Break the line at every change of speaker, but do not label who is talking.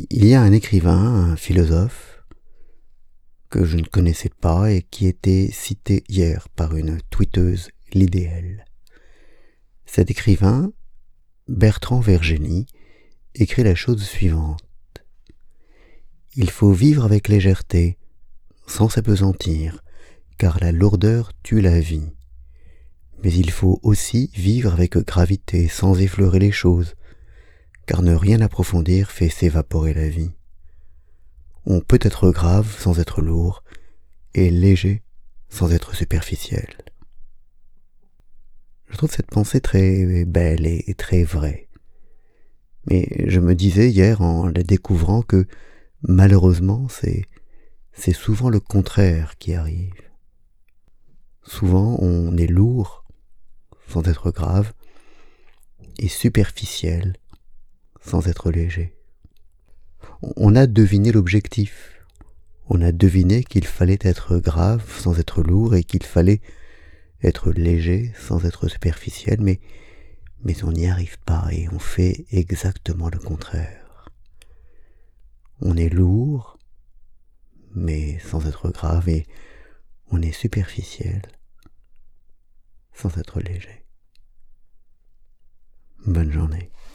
Il y a un écrivain, un philosophe, que je ne connaissais pas et qui était cité hier par une tweeteuse l'idéal. Cet écrivain, Bertrand Vergeny, écrit la chose suivante. Il faut vivre avec légèreté, sans s'apesantir, car la lourdeur tue la vie. Mais il faut aussi vivre avec gravité, sans effleurer les choses, car ne rien approfondir fait s'évaporer la vie. On peut être grave sans être lourd, et léger sans être superficiel. Je trouve cette pensée très belle et très vraie. Mais je me disais hier en la découvrant que malheureusement c'est souvent le contraire qui arrive. Souvent on est lourd sans être grave et superficiel sans être léger. On a deviné l'objectif. On a deviné qu'il fallait être grave sans être lourd et qu'il fallait être léger sans être superficiel, mais on n'y arrive pas et on fait exactement le contraire. On est lourd, mais sans être grave, et on est superficiel sans être léger. Bonne journée.